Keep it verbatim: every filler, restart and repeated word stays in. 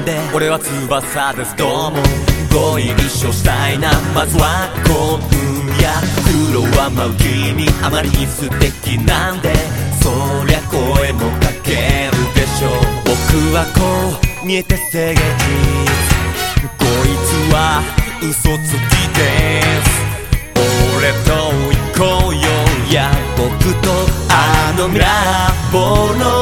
んで俺は翼ですどうもご一緒したいなまずは幸運や苦労は舞う君あまりに素敵なんでそりゃ声もかけるでしょう僕はこう見えて正義こいつは嘘つきです俺と行こうよいや僕とあのミラーボールの